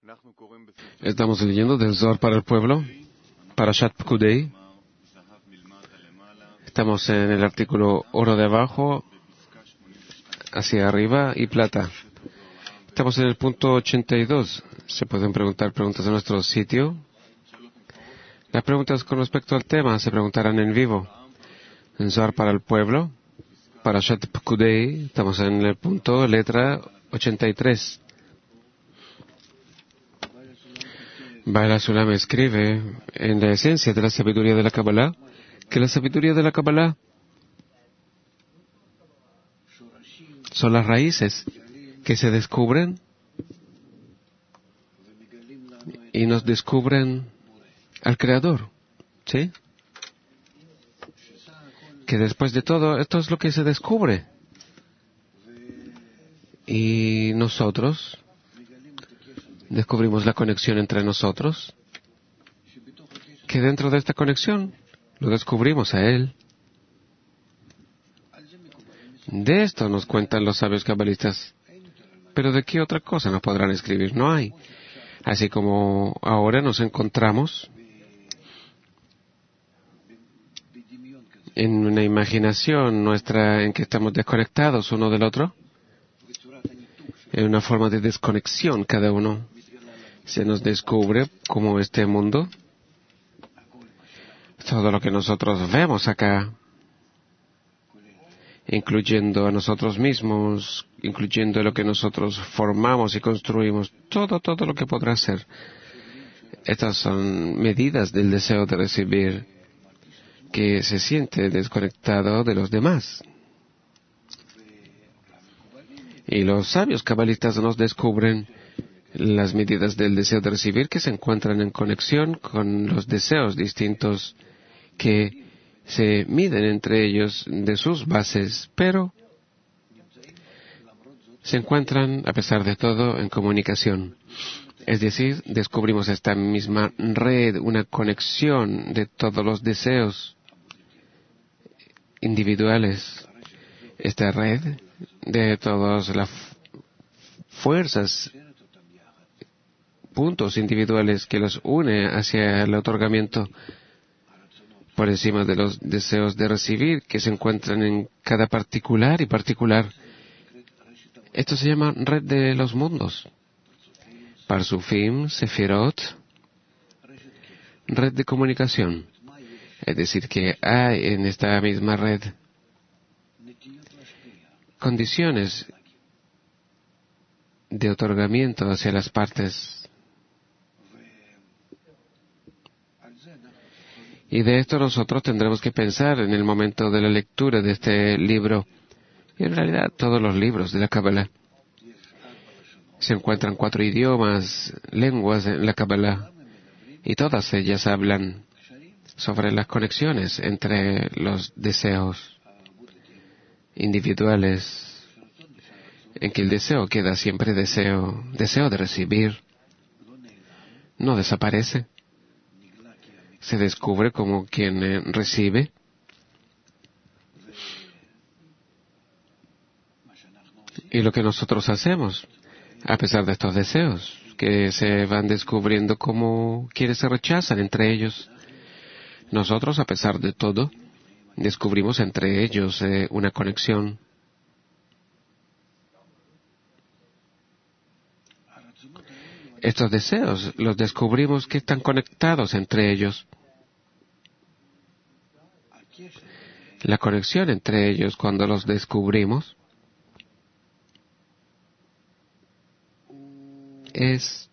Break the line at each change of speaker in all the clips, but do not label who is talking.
Estamos leyendo del Zohar para el pueblo, Parashat Pekudei. Estamos en el artículo oro de abajo, hacia arriba y plata. Estamos en el punto 82. Se pueden preguntar preguntas en nuestro sitio. Las preguntas con respecto al tema se preguntarán en vivo. En Zohar para el pueblo, Parashat Pekudei, estamos en el punto letra 83. Baal Sulam escribe en la esencia de la sabiduría de la Kabbalah que la sabiduría de la Kabbalah son las raíces que se descubren y nos descubren al Creador, ¿sí? Que después de todo, esto es lo que se descubre. Y nosotros descubrimos la conexión entre nosotros, que dentro de esta conexión lo descubrimos a Él. De esto nos cuentan los sabios cabalistas. Pero ¿de qué otra cosa nos podrán escribir? No hay. Así como ahora nos encontramos en una imaginación nuestra en que estamos desconectados uno del otro, en una forma de desconexión cada uno. Se nos descubre como este mundo, todo lo que nosotros vemos acá, incluyendo a nosotros mismos, incluyendo lo que nosotros formamos y construimos, todo lo que podrá ser. Estas son medidas del deseo de recibir, que se siente desconectado de los demás. Y los sabios cabalistas nos descubren las medidas del deseo de recibir que se encuentran en conexión con los deseos distintos que se miden entre ellos de sus bases, pero se encuentran, a pesar de todo, en comunicación. Es decir, descubrimos esta misma red, una conexión de todos los deseos individuales, esta red de todas las fuerzas, puntos individuales que los une hacia el otorgamiento por encima de los deseos de recibir que se encuentran en cada particular y particular. Esto se llama red de los mundos. Parsufim, Sefirot, red de comunicación. Es decir, que hay en esta misma red condiciones de otorgamiento hacia las partes. Y de esto nosotros tendremos que pensar en el momento de la lectura de este libro. Y en realidad todos los libros de la Kabbalah. Se encuentran 4 idiomas, lenguas en la Kabbalah. Y todas ellas hablan sobre las conexiones entre los deseos individuales, en que el deseo queda siempre deseo de recibir, no desaparece. Se descubre como quien recibe. Y lo que nosotros hacemos, a pesar de estos deseos, que se van descubriendo como quienes se rechazan entre ellos, nosotros, a pesar de todo, descubrimos entre ellos una conexión. Estos deseos los descubrimos que están conectados entre ellos. La conexión entre ellos, cuando los descubrimos, es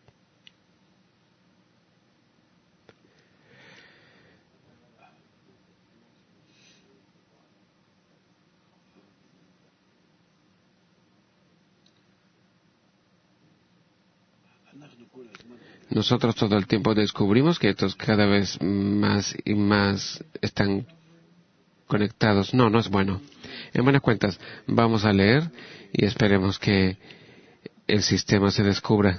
nosotros todo el tiempo descubrimos que estos cada vez más y más están conectados. No es bueno. En buenas cuentas, vamos a leer y esperemos que el sistema se descubra.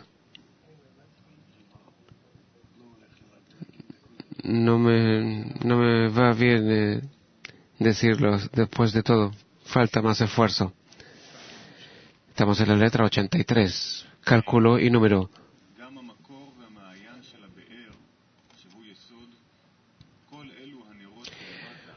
No me va bien decirlo después de todo. Falta más esfuerzo. Estamos en la letra 83. Cálculo y número.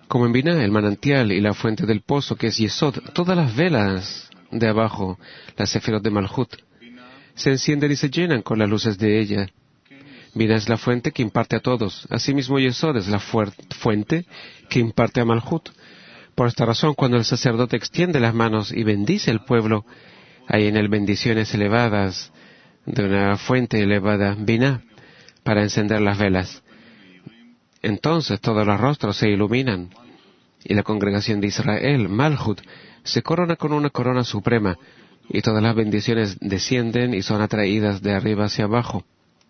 Como en Binah, el manantial y la fuente del pozo, que es Yesod, todas las velas de abajo, las sefirot de Malhut, se encienden y se llenan con las luces de ella. Binah es la fuente que imparte a todos. Asimismo, Yesod es la fuente que imparte a Malhut. Por esta razón, cuando el sacerdote extiende las manos y bendice al pueblo, hay en él bendiciones elevadas de una fuente elevada, Binah, para encender las velas. Entonces todos los rostros se iluminan y la congregación de Israel, Malhut, se corona con una corona suprema y todas las bendiciones descienden y son atraídas de arriba hacia abajo.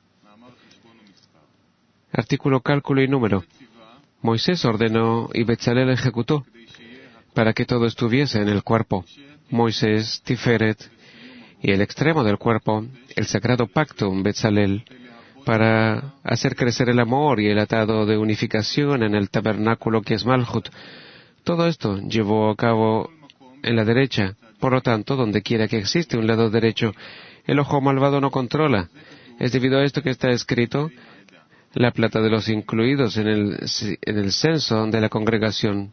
Artículo, cálculo y número. Moisés ordenó y Betzalel ejecutó para que todo estuviese en el cuerpo. Moisés, Tiferet y el extremo del cuerpo, el sagrado pacto, Betzalel, para hacer crecer el amor y el atado de unificación en el tabernáculo que es Malhut. Todo esto llevó a cabo en la derecha. Por lo tanto, donde quiera que existe un lado derecho, el ojo malvado no controla. Es debido a esto que está escrito la plata de los incluidos en el censo de la congregación.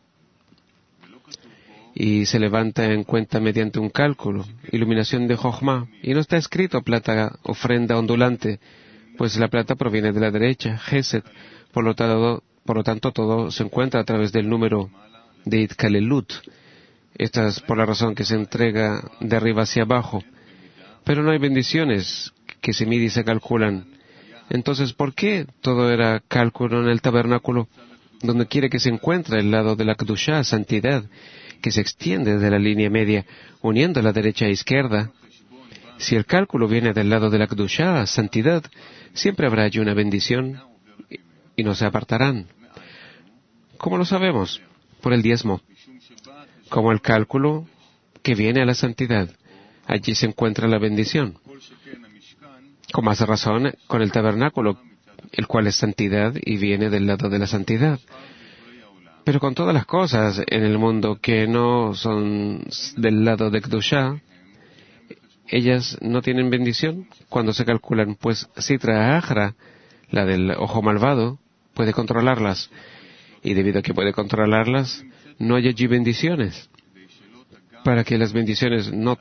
Y se levanta en cuenta mediante un cálculo, iluminación de Jochma. Y no está escrito plata, ofrenda ondulante, pues la plata proviene de la derecha, Gesed. Por lo tanto, todo se encuentra a través del número de Itkalelut. Esta es por la razón que se entrega de arriba hacia abajo. Pero no hay bendiciones que se miden y se calculan. Entonces, ¿por qué todo era cálculo en el tabernáculo? Donde quiere que se encuentre el lado de la Kedushá, santidad, que se extiende de la línea media, uniendo la derecha e izquierda. Si el cálculo viene del lado de la Kedushá, santidad, siempre habrá allí una bendición y no se apartarán. ¿Cómo lo sabemos? Por el diezmo. Como el cálculo que viene a la santidad, allí se encuentra la bendición. Con más razón, con el tabernáculo, el cual es santidad y viene del lado de la santidad. Pero con todas las cosas en el mundo que no son del lado de Kedushá, ellas no tienen bendición cuando se calculan, pues Sitra Ahra, la del ojo malvado, puede controlarlas. Y debido a que puede controlarlas, no hay allí bendiciones. Para que las bendiciones no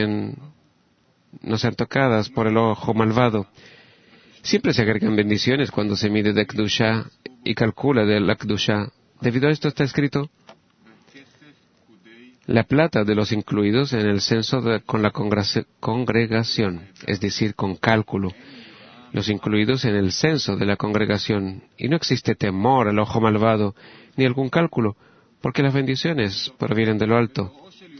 sean tocadas por el ojo malvado. Siempre se agregan bendiciones cuando se mide de Kedushá y calcula de la Kedushá. Debido a esto está escrito la plata de los incluidos en el censo con la congregación, es decir, con cálculo. Los incluidos en el censo de la congregación. Y no existe temor al ojo malvado, ni algún cálculo, porque las bendiciones provienen de lo alto.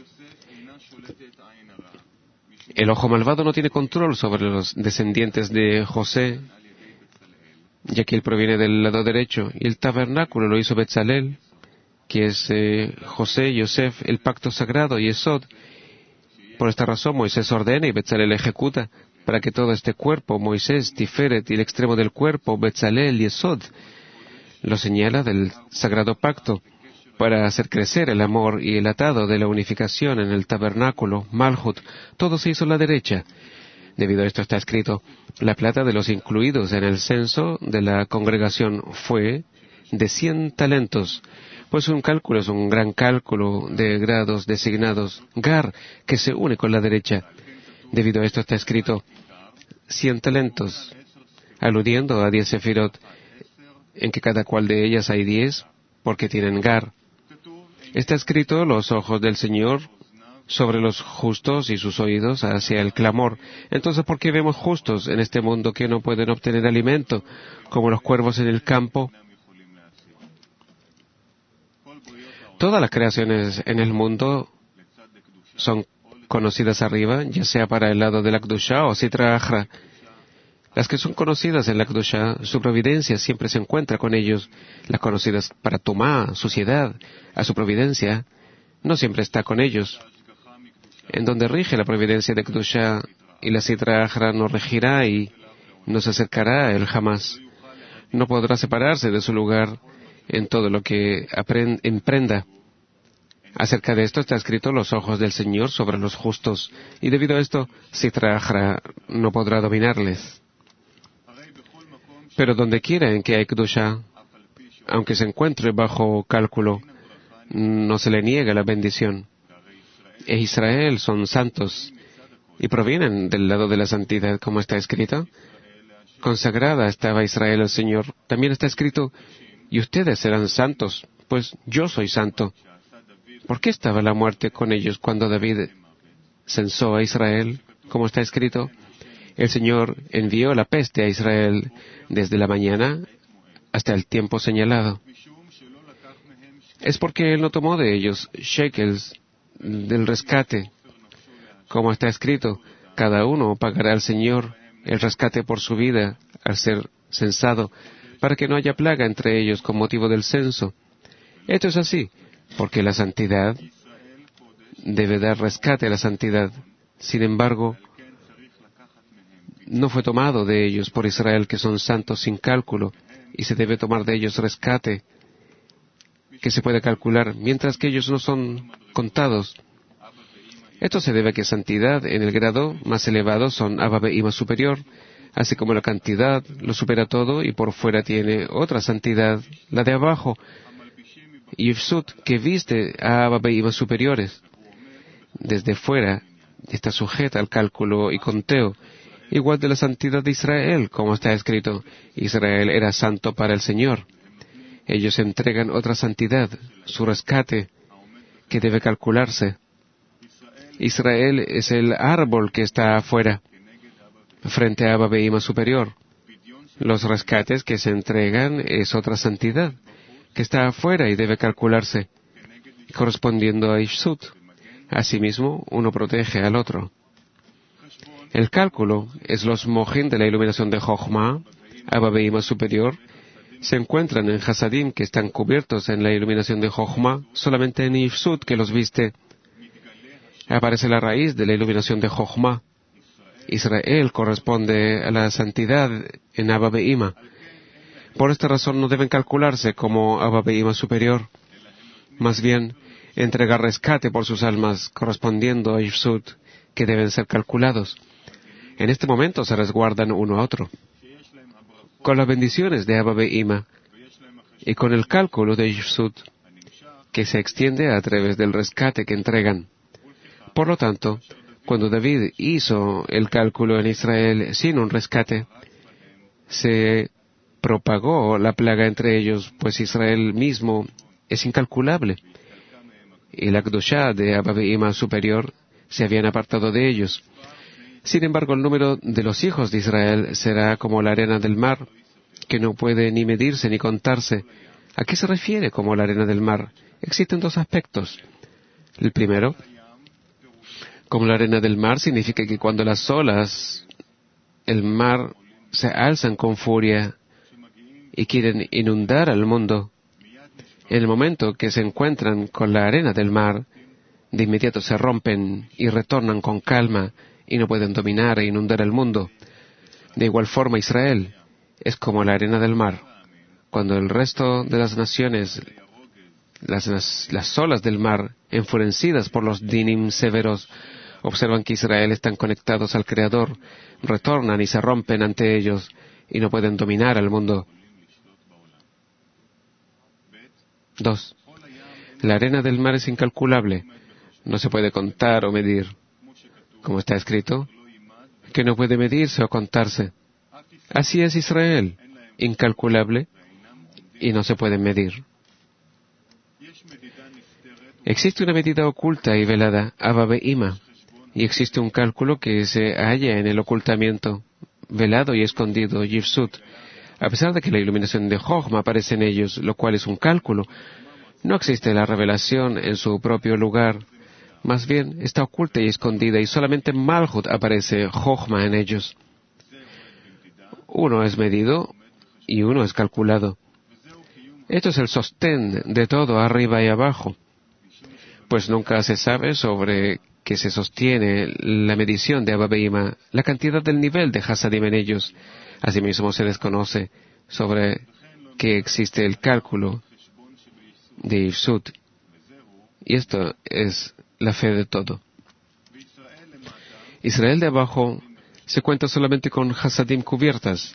El ojo malvado no tiene control sobre los descendientes de José, ya que él proviene del lado derecho, y el tabernáculo lo hizo Betzalel, que es José, Yosef, el pacto sagrado, y Yesod. Por esta razón Moisés ordena y Betzalel ejecuta, para que todo este cuerpo, Moisés, Tiferet, y el extremo del cuerpo, Betzalel, Yesod, lo señala del sagrado pacto, para hacer crecer el amor y el atado de la unificación en el tabernáculo, Malhut. Todo se hizo a la derecha. Debido a esto está escrito, la plata de los incluidos en el censo de la congregación fue de 100 talentos, pues un cálculo es un gran cálculo de grados designados, Gar, que se une con la derecha. Debido a esto está escrito 100 talentos, aludiendo a 10 sefirot, en que cada cual de ellas hay 10, porque tienen Gar. Está escrito los ojos del Señor sobre los justos y sus oídos hacia el clamor. Entonces, ¿por qué vemos justos en este mundo que no pueden obtener alimento, como los cuervos en el campo? Todas las creaciones en el mundo son conocidas arriba, ya sea para el lado de la Kedushá o Sitra Ahra. Las que son conocidas en la Kedushá, su providencia siempre se encuentra con ellos. Las conocidas para Tumá, suciedad, a su providencia, no siempre está con ellos. En donde rige la providencia de Kedushá y la Sitra Ahra no regirá y no se acercará a él jamás. No podrá separarse de su lugar en todo lo que emprenda. Acerca de esto está escrito los ojos del Señor sobre los justos, y debido a esto, Sitra Ahra no podrá dominarles. Pero donde quiera en que hay Kedushá, aunque se encuentre bajo cálculo, no se le niega la bendición. E Israel son santos y provienen del lado de la santidad, como está escrito. Consagrada estaba Israel al Señor. También está escrito, y ustedes serán santos, pues yo soy santo. ¿Por qué estaba la muerte con ellos cuando David censó a Israel? Como está escrito, el Señor envió la peste a Israel desde la mañana hasta el tiempo señalado. Es porque Él no tomó de ellos shekels del rescate. Como está escrito, cada uno pagará al Señor el rescate por su vida al ser censado, para que no haya plaga entre ellos con motivo del censo. Esto es así, porque la santidad debe dar rescate a la santidad. Sin embargo, no fue tomado de ellos por Israel, que son santos sin cálculo, y se debe tomar de ellos rescate, que se puede calcular, mientras que ellos no son contados. Esto se debe a que santidad en el grado más elevado son Abba Behima superior, así como la cantidad lo supera todo y por fuera tiene otra santidad, la de abajo, Yifsut, que viste a Abba Behima superiores. Desde fuera está sujeta al cálculo y conteo, igual de la santidad de Israel, como está escrito, Israel era santo para el Señor. Ellos entregan otra santidad, su rescate, que debe calcularse. Israel es el árbol que está afuera, frente a Abba Behima superior. Los rescates que se entregan es otra santidad, que está afuera y debe calcularse, correspondiendo a Yifsut. Asimismo, uno protege al otro. El cálculo es los mojín de la iluminación de Jochma, Abba Behima superior. Se encuentran en Hasadim, que están cubiertos en la iluminación de Jochma, solamente en Yifsut, que los viste. Aparece la raíz de la iluminación de Jochma. Israel corresponde a la santidad en Abba Behima. Por esta razón no deben calcularse como Abba Behima superior. Más bien, entregar rescate por sus almas correspondiendo a Yifsut, que deben ser calculados. En este momento se resguardan uno a otro. Con las bendiciones de Abba Behima y con el cálculo de Yifsut, que se extiende a través del rescate que entregan. Por lo tanto, cuando David hizo el cálculo en Israel sin un rescate, se propagó la plaga entre ellos, pues Israel mismo es incalculable, y la Kedoshá de Abba Behima superior se habían apartado de ellos. Sin embargo, el número de los hijos de Israel será como la arena del mar, que no puede ni medirse ni contarse. ¿A qué se refiere como la arena del mar? Existen dos aspectos. El primero, como la arena del mar, significa que cuando las olas, el mar, se alzan con furia y quieren inundar al mundo, en el momento que se encuentran con la arena del mar, de inmediato se rompen y retornan con calma y no pueden dominar e inundar el mundo. De igual forma, Israel es como la arena del mar. Cuando el resto de las naciones, las olas del mar, enfurecidas por los dinim severos, observan que Israel están conectados al Creador, retornan y se rompen ante ellos y no pueden dominar al mundo. 2. La arena del mar es incalculable, no se puede contar o medir, como está escrito, que no puede medirse o contarse. Así es Israel, incalculable y no se puede medir. Existe una medida oculta y velada, Abba Behima, y existe un cálculo que se halla en el ocultamiento, velado y escondido, Yifsut. A pesar de que la iluminación de Jochma aparece en ellos, lo cual es un cálculo, no existe la revelación en su propio lugar. Más bien, está oculta y escondida, y solamente Malhut aparece Jochma en ellos. Uno es medido y uno es calculado. Esto es el sostén de todo arriba y abajo, pues nunca se sabe sobre qué se sostiene la medición de Abba Behima, la cantidad del nivel de Hasadim en ellos. Asimismo se desconoce sobre qué existe el cálculo de Yifsut. Y esto es la fe de todo. Israel de abajo se cuenta solamente con Hasadim cubiertas.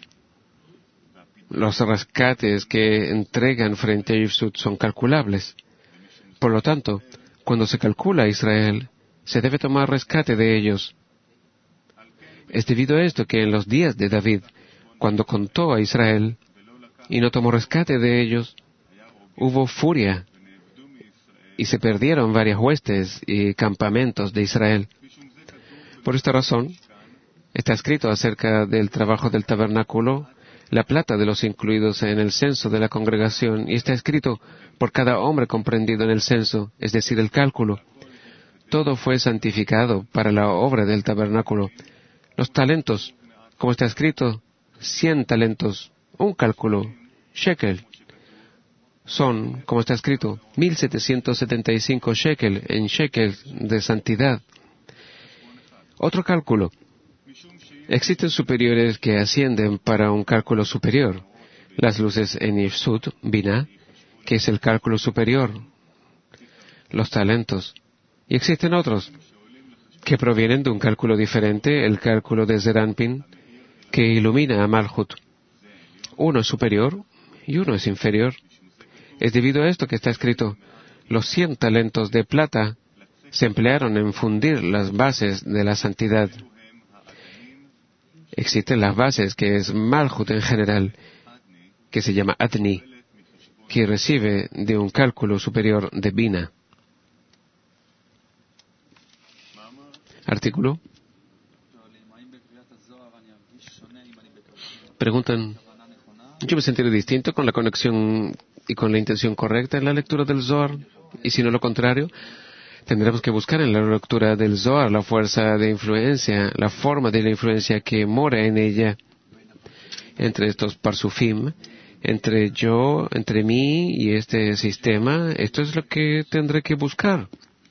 Los rescates que entregan frente a Yifsut son calculables. Por lo tanto, cuando se calcula a Israel, se debe tomar rescate de ellos. Es debido a esto que en los días de David, cuando contó a Israel y no tomó rescate de ellos, hubo furia y se perdieron varias huestes y campamentos de Israel. Por esta razón, está escrito acerca del trabajo del tabernáculo, la plata de los incluidos en el censo de la congregación, y está escrito por cada hombre comprendido en el censo, es decir, el cálculo. Todo fue santificado para la obra del tabernáculo. Los talentos, como está escrito, 100 talentos, un cálculo, shekel, son, como está escrito, 1,775 shekel en shekel de santidad. Otro cálculo. Existen superiores que ascienden para un cálculo superior. Las luces en Ifsut, Binah, que es el cálculo superior. Los talentos. Y existen otros que provienen de un cálculo diferente, el cálculo de Zeranpin, que ilumina a Malhut. Uno es superior y uno es inferior. Es debido a esto que está escrito, los 100 talentos de plata se emplearon en fundir las bases de la santidad. Existen las bases, que es Malhut en general, que se llama Adni, que recibe de un cálculo superior de Binah. Artículo. Preguntan, yo me sentiré distinto con la conexión y con la intención correcta en la lectura del Zohar, y si no lo contrario, tendremos que buscar en la lectura del Zohar la fuerza de influencia, la forma de la influencia que mora en ella, entre estos parsufim, entre yo, entre mí y este sistema. Esto es lo que tendré que buscar.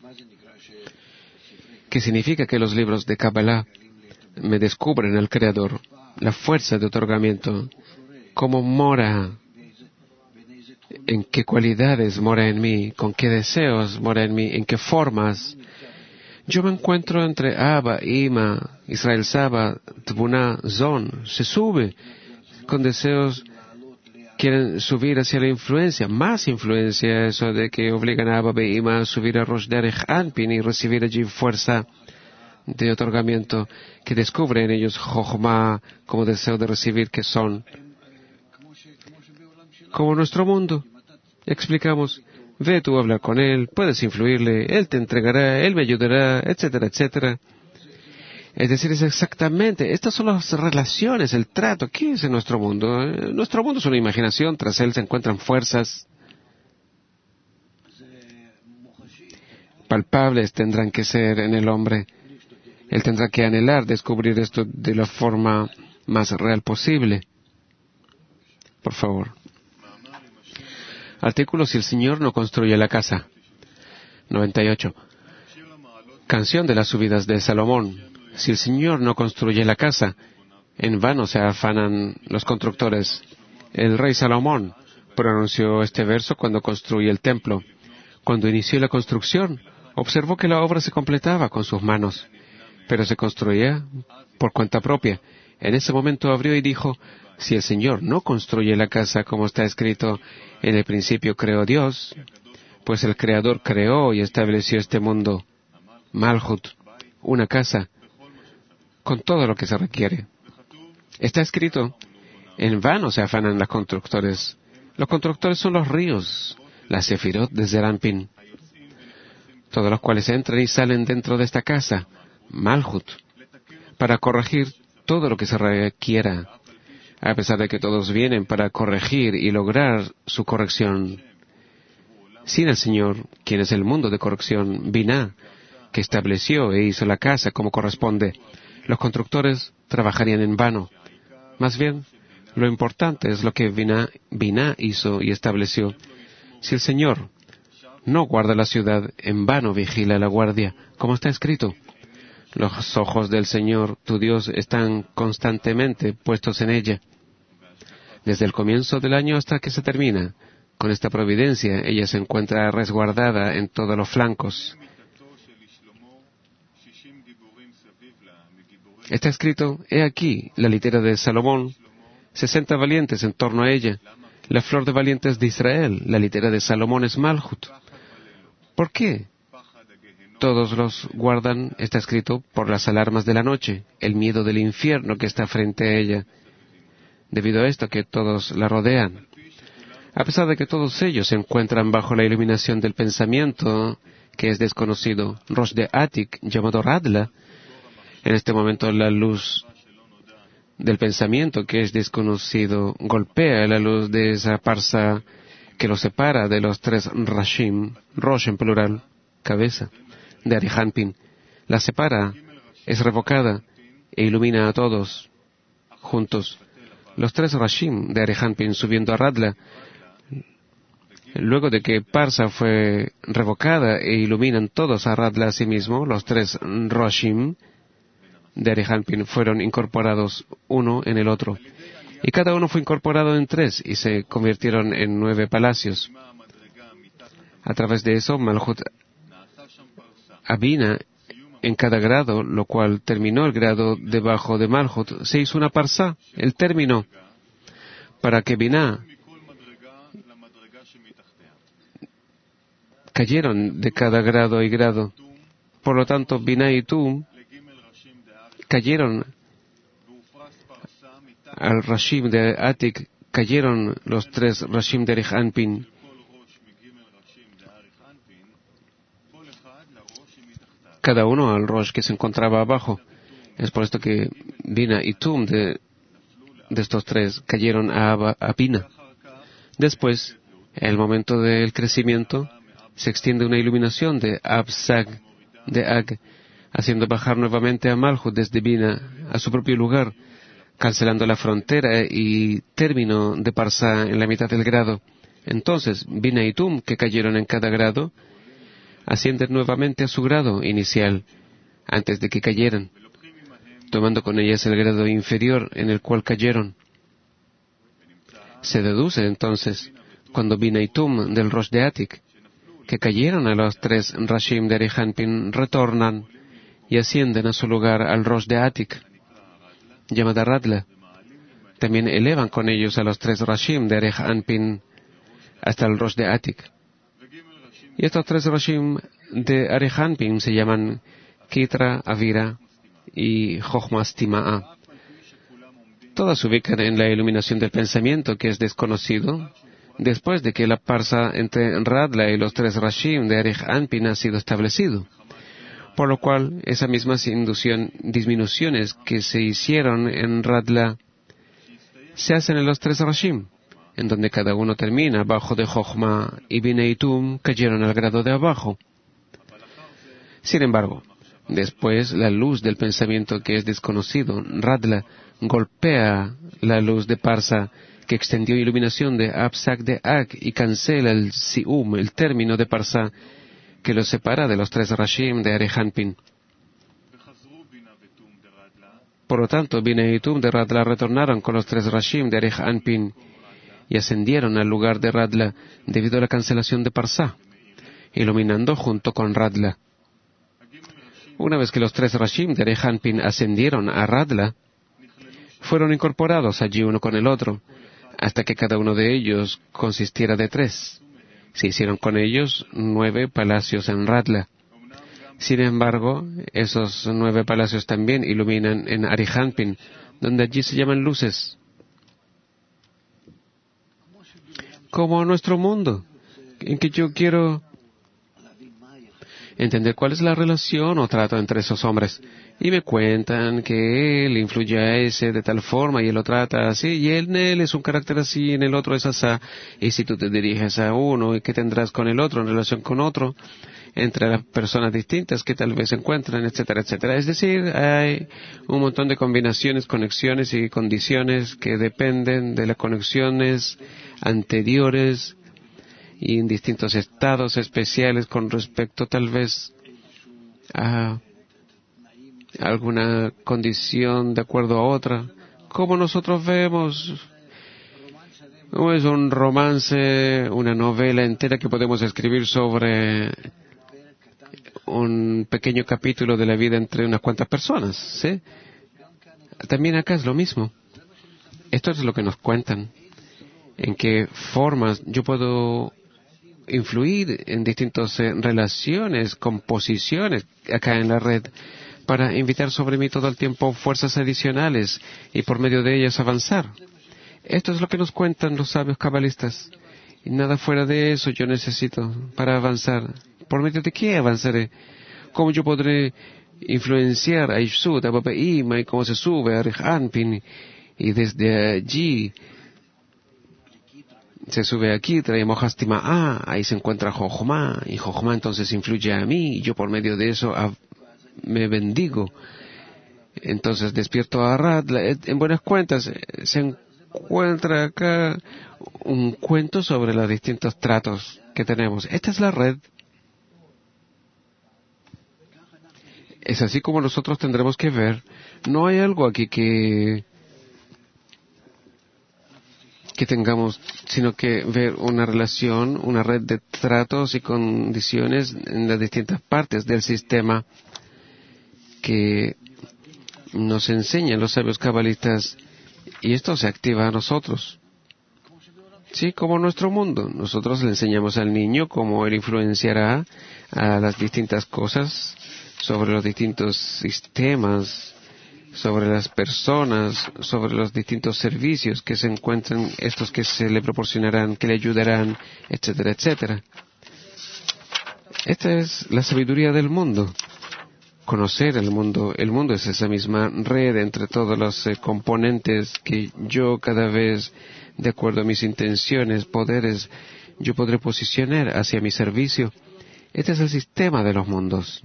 ¿Qué significa que los libros de Kabbalah me descubren al Creador, la fuerza de otorgamiento, cómo mora, en qué cualidades mora en mí, con qué deseos mora en mí, en qué formas? Yo me encuentro entre Abba, Ima, Israel Saba, Tbuna, Zon. Se sube con deseos, quieren subir hacia la influencia, más influencia, eso de que obligan a Abba y Ima a subir a Rosh Derech Anpin y recibir allí fuerza de otorgamiento, que descubre en ellos Jochma como deseo de recibir, que son como nuestro mundo. Explicamos, ve tú a hablar con él, puedes influirle, él te entregará, él me ayudará, etcétera, etcétera. Es decir, es exactamente, estas son las relaciones, el trato. ¿Qué es en nuestro mundo? Nuestro mundo es una imaginación, tras él se encuentran fuerzas palpables, tendrán que ser en el hombre. Él tendrá que anhelar descubrir esto de la forma más real posible. Por favor. Artículo, si el Señor no construye la casa. 98. Canción de las subidas de Salomón. Si el Señor no construye la casa, en vano se afanan los constructores. El rey Salomón pronunció este verso cuando construye el templo. Cuando inició la construcción, observó que la obra se completaba con sus manos, pero se construía por cuenta propia. En ese momento abrió y dijo, si el Señor no construye la casa como está escrito, en el principio creó Dios, pues el Creador creó y estableció este mundo, Malhut, una casa, con todo lo que se requiere. Está escrito, en vano se afanan los constructores. Los constructores son los ríos, la Sefirot de Zeranpin, todos los cuales entran y salen dentro de esta casa, Malhut, para corregir todo lo que se requiera, a pesar de que todos vienen para corregir y lograr su corrección. Sin el Señor, quien es el mundo de corrección, Binah, que estableció e hizo la casa como corresponde, los constructores trabajarían en vano. Más bien, lo importante es lo que Binah hizo y estableció. Si el Señor no guarda la ciudad, en vano vigila la guardia, como está escrito. Los ojos del Señor, tu Dios, están constantemente puestos en ella, desde el comienzo del año hasta que se termina. Con esta providencia, ella se encuentra resguardada en todos los flancos. Está escrito, he aquí, la litera de Salomón, 60 valientes en torno a ella, la flor de valientes de Israel, la litera de Salomón es Malhut. ¿Por qué todos los guardan? Está escrito por las alarmas de la noche, el miedo del infierno que está frente a ella, debido a esto que todos la rodean. A pesar de que todos ellos se encuentran bajo la iluminación del pensamiento, que es desconocido, Rosh de Atik, llamado Radla, en este momento la luz del pensamiento, que es desconocido, golpea la luz de esa parsa que lo separa de los tres Rashim, Rosh en plural, cabeza, de Arihanpin. La separa, es revocada e ilumina a todos juntos. Los tres Rashim de Arihanpin subiendo a Radla, luego de que Parsa fue revocada e iluminan todos a Radla a sí mismo, los tres Rashim de Arihanpin fueron incorporados uno en el otro. Y cada uno fue incorporado en tres y se convirtieron en 9 palacios. A través de eso, Malhut Abina en cada grado, lo cual terminó el grado debajo de Malhut, se hizo una parsa, el término, para que Binah cayeron de cada grado y grado. Por lo tanto, Binah y Tum cayeron al Rashim de Atik, cayeron los tres Rashim de Arihanpin. Cada uno al Rosh que se encontraba abajo. Es por esto que Binah y Tum de estos tres cayeron a Binah. Después, en el momento del crecimiento, se extiende una iluminación de Ab-Sag, de Ag, haciendo bajar nuevamente a Malhut desde Binah a su propio lugar, cancelando la frontera y término de Parsa en la mitad del grado. Entonces, Binah y Tum, que cayeron en cada grado, ascienden nuevamente a su grado inicial, antes de que cayeran, tomando con ellas el grado inferior en el cual cayeron. Se deduce entonces, cuando Binah y Tum del Rosh de Atik, que cayeron a los tres Rashim de Arihanpin, retornan y ascienden a su lugar al Rosh de Atik, llamada Radla. También elevan con ellos a los tres Rashim de Arihanpin hasta el Rosh de Atik. Y estos tres Rashim de Arihanpin se llaman Kitra, Avira y Jochmastima'a. Todas se ubican en la iluminación del pensamiento, que es desconocido, después de que la parsa entre Radla y los tres Rashim de Arihanpin ha sido establecido. Por lo cual, esas mismas disminuciones que se hicieron en Radla se hacen en los tres Rashim, en donde cada uno termina abajo de Jochma, y Binah y Tum cayeron al grado de abajo. Sin embargo, después la luz del pensamiento que es desconocido, Radla, golpea la luz de Parsa, que extendió iluminación de Ab-Sag de Ag y cancela el Sium, el término de Parsa, que los separa de los tres Rashim de Arihanpin. Por lo tanto, Binah y Tum de Radla retornaron con los tres Rashim de Arihanpin y ascendieron al lugar de Radla debido a la cancelación de Parsa, iluminando junto con Radla. Una vez que los tres Rashim de Arihanpin ascendieron a Radla, fueron incorporados allí uno con el otro, hasta que cada uno de ellos consistiera de 3. Se hicieron con ellos 9 palacios en Radla. Sin embargo, esos 9 palacios también iluminan en Arihanpin, donde allí se llaman luces. Como nuestro mundo, en que yo quiero entender cuál es la relación o trato entre esos hombres. Y me cuentan que él influye a ese de tal forma y él lo trata así, y en él es un carácter así, en el otro es así. Y si tú te diriges a uno, ¿y qué tendrás con el otro en relación con otro? Entre las personas distintas que tal vez se encuentran, etcétera, etcétera. Es decir, hay un montón de combinaciones, conexiones y condiciones que dependen de las conexiones anteriores y en distintos estados especiales con respecto tal vez a alguna condición de acuerdo a otra. Como nosotros vemos, no es un romance, una novela entera que podemos escribir sobre un pequeño capítulo de la vida entre unas cuantas personas, ¿sí? También acá es lo mismo. Esto es lo que nos cuentan. En qué formas yo puedo influir en distintas relaciones, composiciones acá en la red, para invitar sobre mí todo el tiempo fuerzas adicionales y por medio de ellas avanzar. Esto es lo que nos cuentan los sabios cabalistas. Y nada fuera de eso yo necesito para avanzar. ¿Por medio de qué avanzaré? ¿Cómo yo podré influenciar a Ishud, a Baba Ima, y cómo se sube a Rehanpin, y desde allí se sube aquí, trae Mohastima A, ahí se encuentra Jochma, y Jochma entonces influye a mí, y yo por medio de eso me bendigo. Entonces despierto a Rad. En buenas cuentas, se encuentra acá un cuento sobre los distintos tratos que tenemos. Esta es la red. Es así como nosotros tendremos que ver. No hay algo aquí que tengamos, sino que ver una relación, una red de tratos y condiciones en las distintas partes del sistema que nos enseñan los sabios cabalistas, y esto se activa a nosotros. Sí, como nuestro mundo. Nosotros le enseñamos al niño cómo él influenciará a las distintas cosas, sobre los distintos sistemas, sobre las personas, sobre los distintos servicios que se encuentran, estos que se le proporcionarán, que le ayudarán, etcétera, etcétera. Esta es la sabiduría del mundo. Conocer el mundo. El mundo es esa misma red entre todos los componentes que yo cada vez, de acuerdo a mis intenciones, poderes, yo podré posicionar hacia mi servicio. Este es el sistema de los mundos.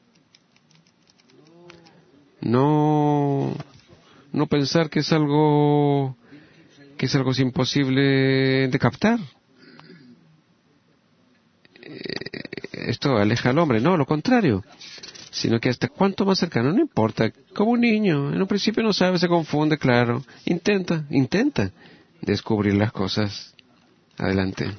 No pensar que es algo imposible de captar. Esto aleja al hombre. No, lo contrario. Sino que hasta cuánto más cercano, no importa. Como un niño, en un principio no sabe, se confunde, claro. Intenta descubrir las cosas. Adelante.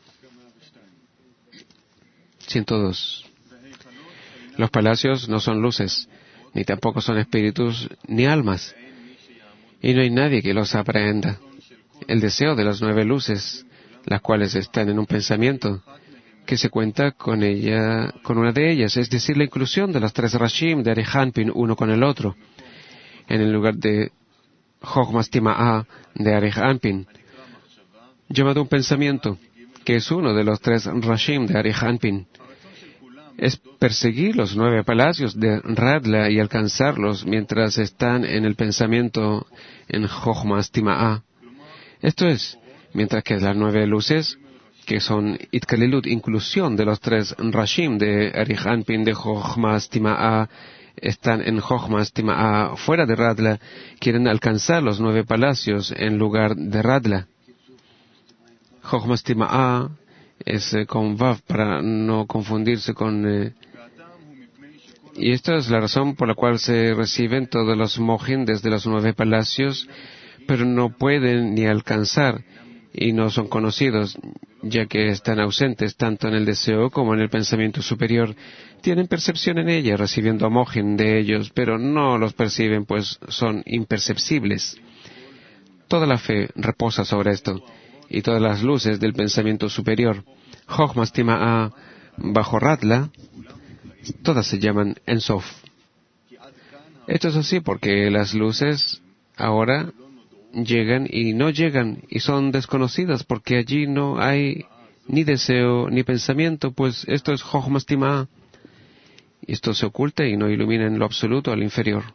102. Los palacios no son luces, ni tampoco son espíritus, ni almas. Y no hay nadie que los aprehenda. El deseo de las 9 luces, las cuales están en un pensamiento, que se cuenta con una de ellas, es decir, la inclusión de los 3 Rashim de Arehanpin uno con el otro, en el lugar de Jochmastima A de Arehanpin, llamado un pensamiento, que es uno de los 3 Rashim de Arehanpin. Es perseguir los 9 palacios de Radla y alcanzarlos mientras están en el pensamiento en Jochmastima A. Esto es, mientras que las 9 luces, que son Itkalilut, inclusión de los 3 Rashim de Arihanpin de Jochmastima A, están en Jochmastima A fuera de Radla, quieren alcanzar los 9 palacios en lugar de Radla. Jochmastima A es con Vav para no confundirse con... y esta es la razón por la cual se reciben todos los Mohin desde los 9 palacios, pero no pueden ni alcanzar y no son conocidos, ya que están ausentes tanto en el deseo como en el pensamiento superior. Tienen percepción en ella, recibiendo Mohin de ellos, pero no los perciben, pues son imperceptibles. Toda la fe reposa sobre esto, y todas las luces del pensamiento superior, Jochmastima A bajo Radla, todas se llaman Ensof. Esto es así porque las luces ahora llegan y son desconocidas porque allí no hay ni deseo ni pensamiento, pues esto es Jochmastima A. Y esto se oculta y no ilumina en lo absoluto al inferior.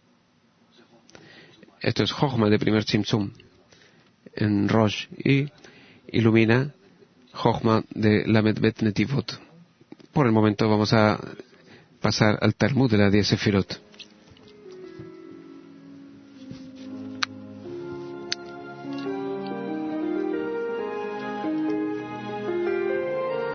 Esto es Jochma de primer Tzimtzum en Rosh y ilumina Jochma de Lamed Bet Netivot. Por el momento vamos a pasar al Talmud de la 10 Sefirot.